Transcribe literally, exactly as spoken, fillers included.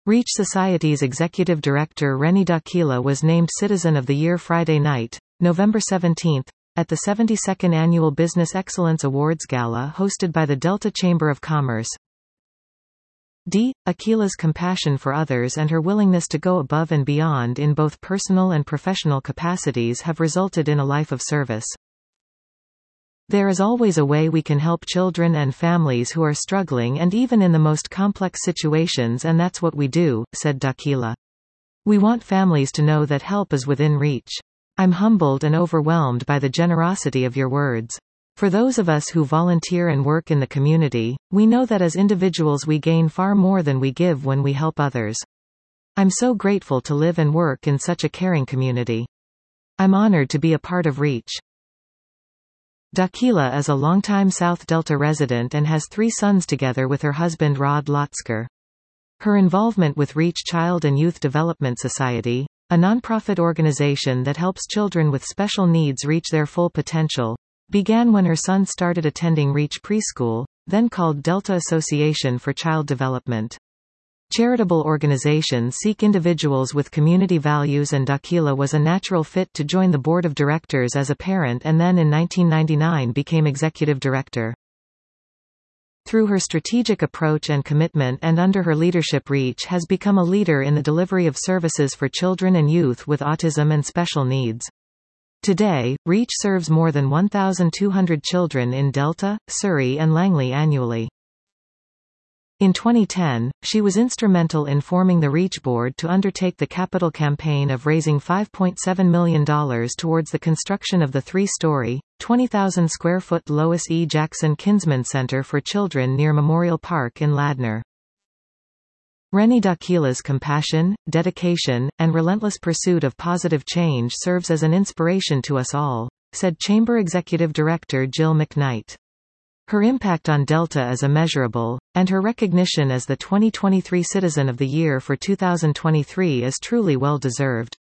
Reach Society's executive director Reni Dakila was named Citizen of the Year Friday night, November seventeenth, at the seventy-second Annual Business Excellence Awards Gala hosted by the Delta Chamber of Commerce. D. Akila's compassion for others and her willingness to go above and beyond in both personal and professional capacities have resulted in a life of service. There is always a way we can help children and families who are struggling and even in the most complex situations, and that's what we do, said Dakila. We want families to know that help is within reach. I'm humbled and overwhelmed by the generosity of your words. For those of us who volunteer and work in the community, we know that as individuals we gain far more than we give when we help others. I'm so grateful to live and work in such a caring community. I'm honored to be a part of Reach. Dakila is a longtime South Delta resident and has three sons together with her husband Rod Lotzker. Her involvement with Reach Child and Youth Development Society, a nonprofit organization that helps children with special needs reach their full potential, began when her son started attending Reach Preschool, then called Delta Association for Child Development. Charitable organizations seek individuals with community values, and Dakila was a natural fit to join the board of directors as a parent and then in nineteen ninety-nine became executive director. Through her strategic approach and commitment and under her leadership, Reach has become a leader in the delivery of services for children and youth with autism and special needs. Today, Reach serves more than one thousand two hundred children in Delta, Surrey and Langley annually. In twenty ten, she was instrumental in forming the Reach Board to undertake the capital campaign of raising five point seven million dollars towards the construction of the three-story, twenty thousand square foot Lois E. Jackson Kinsman Center for Children near Memorial Park in Ladner. Reni Dakila's compassion, dedication, and relentless pursuit of positive change serves as an inspiration to us all, said Chamber Executive Director Jill McKnight. Her impact on Delta is immeasurable, and her recognition as the twenty twenty-three Citizen of the Year for two thousand twenty-three is truly well deserved.